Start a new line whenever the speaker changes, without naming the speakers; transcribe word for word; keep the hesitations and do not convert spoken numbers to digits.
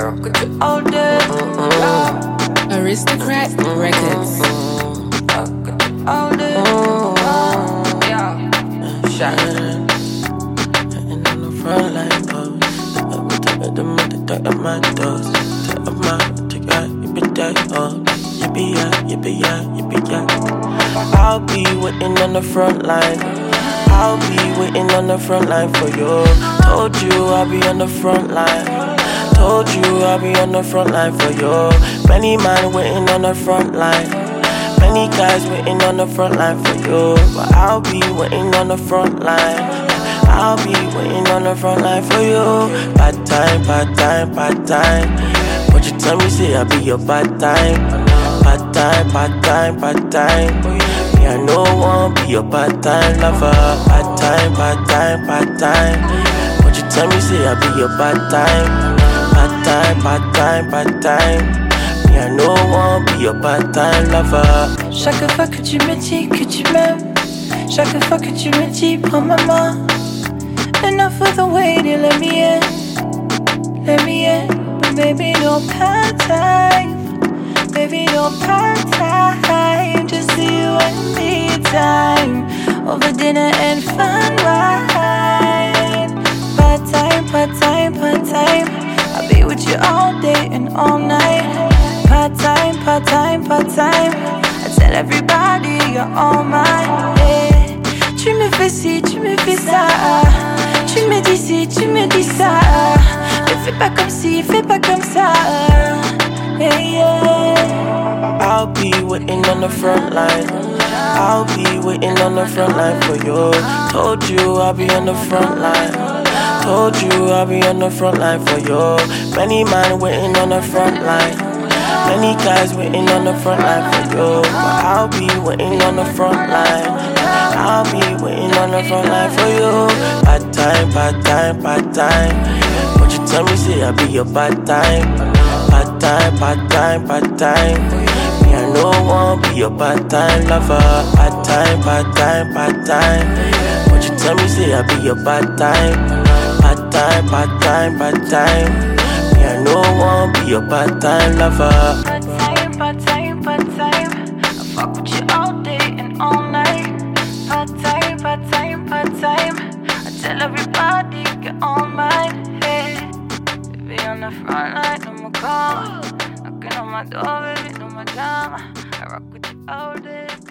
rock with you all day. Mm-hmm.
Aristocrat Records.
Rock with you all day. Mm-hmm. Yeah. Shot.
Sitting on the front line, bro. I'm with the rhythm of the dirt of my doors. Dirt of my ticket, you be dead, oh. Yippee yeah, yippee yeah, yippee yeah. I'll be waiting on the front line. I'll be waiting on the front line for you. Told you I'll be on the front line. Told you I'll be on the front line for you. Many man waiting on the front line. Many guys waiting on the front line for you. But I'll be waiting on the front line. I'll be waiting on the front line for you. Bad time, bad time, bad time. But you tell me say I'll be your bad time. Bad time, bad time, bad time. Me I no one be your bad time lover. Bad time, bad time, bad time. But you tell me say I'll be your bad time. Bad time, bad time, bad time. Me I no one be your bad time lover.
Chaque fois que tu me dis que tu m'aimes, chaque fois que tu me dis prends ma main. Enough of the waiting, let me in, let me in. But baby no bad time, baby no bad time. Just you and me time, over dinner and fun wine. Bad time, bad time, bad time. I'll be with you all day and all night. Part time, part time, part time. I tell everybody you're all mine. Yeah. Tu me fais ci, tu me fais ça. Tu me dis ci, tu me dis ça. Ne fais pas comme ci, fais pas comme ça. Yeah, yeah.
I'll be waiting on the front line. I'll be waiting on the front line for you. Told you I'll be on the front line. Told you I'll be on the front line for you. Many man waiting on the front line. Many guys waiting on the front line for you. But I'll be waiting on the front line. I'll be waiting on the front line for you. Bad time, bad time, bad time. But you tell me say I'll be your bad time. Bad time, bad time, bad time. Me I no one be your bad time lover. Bad time, bad time, bad time. But you tell me say I'll be your bad time. Bad time, bad time, bad time. Me I no one be your bad time lover.
Bad time, bad time, bad time. I fuck with you all day and all night. Bad time, bad time, bad time. I tell everybody you're all mine. Hey, baby on the front line, no more call. Knocking on my door, baby, no more drama. I rock with you all day.